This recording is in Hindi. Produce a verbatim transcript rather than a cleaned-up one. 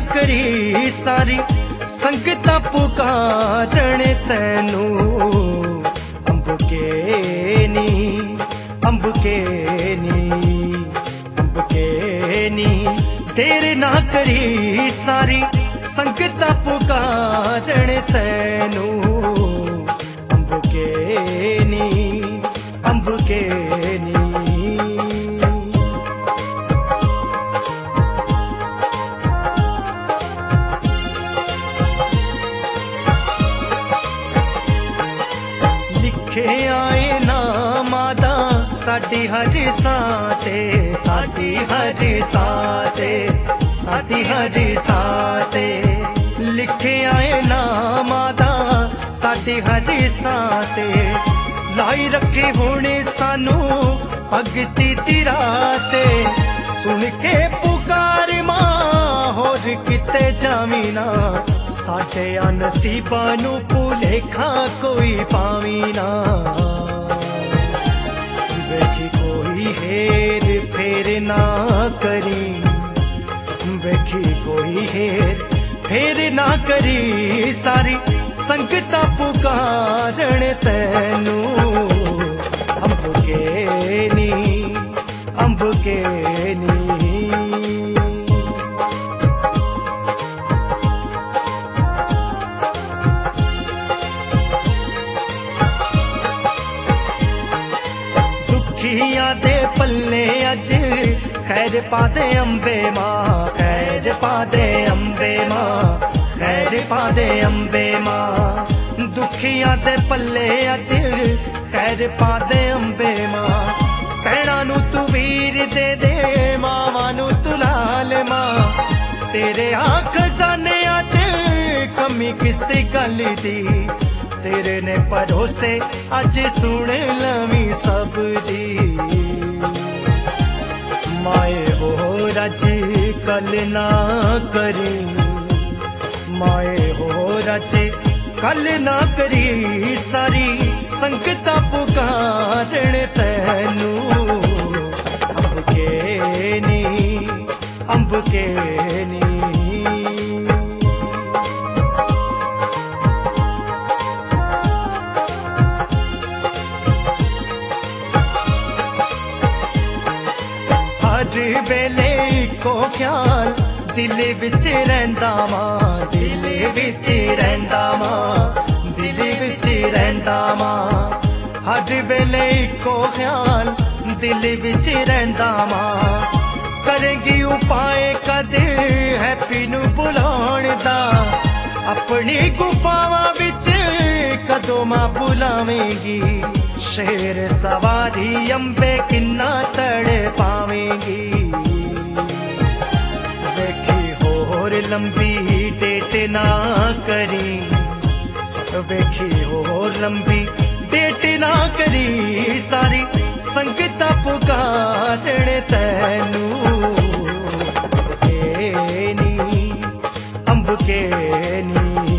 करी सारी संगतां पुकारन तैनू अंब के नी अंब के नी अंब के नी देर ना करी सारी संगतां पुकारन तैनू अंब के नी अंब के नी। लिखे आए नामां दा साडी हर साते साडी हर साते साडी हर साते लिखे आए नामां दा साडी हर साते लाई रखे होने सानू भगती दी राते सुन के पुकार मां होर किते जावी ना साडे नसीबां नू भुलेखा कोई पावी ना वेखी कोई हेर फेर ना करी वेखी कोई हेर फेर ना करी सारी संगतां पुकारन तैनू अंब के नी अंब के नी। दुखियां दे पल्ले अज खैर पादे अंबे मां खैर पादे अंबे मां खैर पादे अंबे मां दुखियां दे पल्ले अज खैर पादे अंबे मां भैणां नू तू वीर दे दे मावां नू तू लाल मां तेरे आ खजाने अज कमी किसी गल दी तेरे ने भरोसे अज सुन लवी सब दी माए हो रज कल ना करी माए हो रज कल ना करी सारी संगतां पुकारन तैनू अंब के नी अंब के नी। हर वेले इको ख्याल दिल विच रहिंदा मां दिल विच रहिंदा मां दिल विच रहिंदा मां हर वेले इको ख्याल दिल विच रहिंदा मां करेंगी उपाय कदे हैप्पी नू बुलाउण दा अपनी गुफावां विच कदों मां बुलावेंगी शेर सवारी अंबे किन्ना तड़ पावेंगी वेखी होर लंबी डेट ना करी वेखी होर लंबी डेट ना करी सारी संगतां पुकारन तैनू अंब के नी अंब के नी।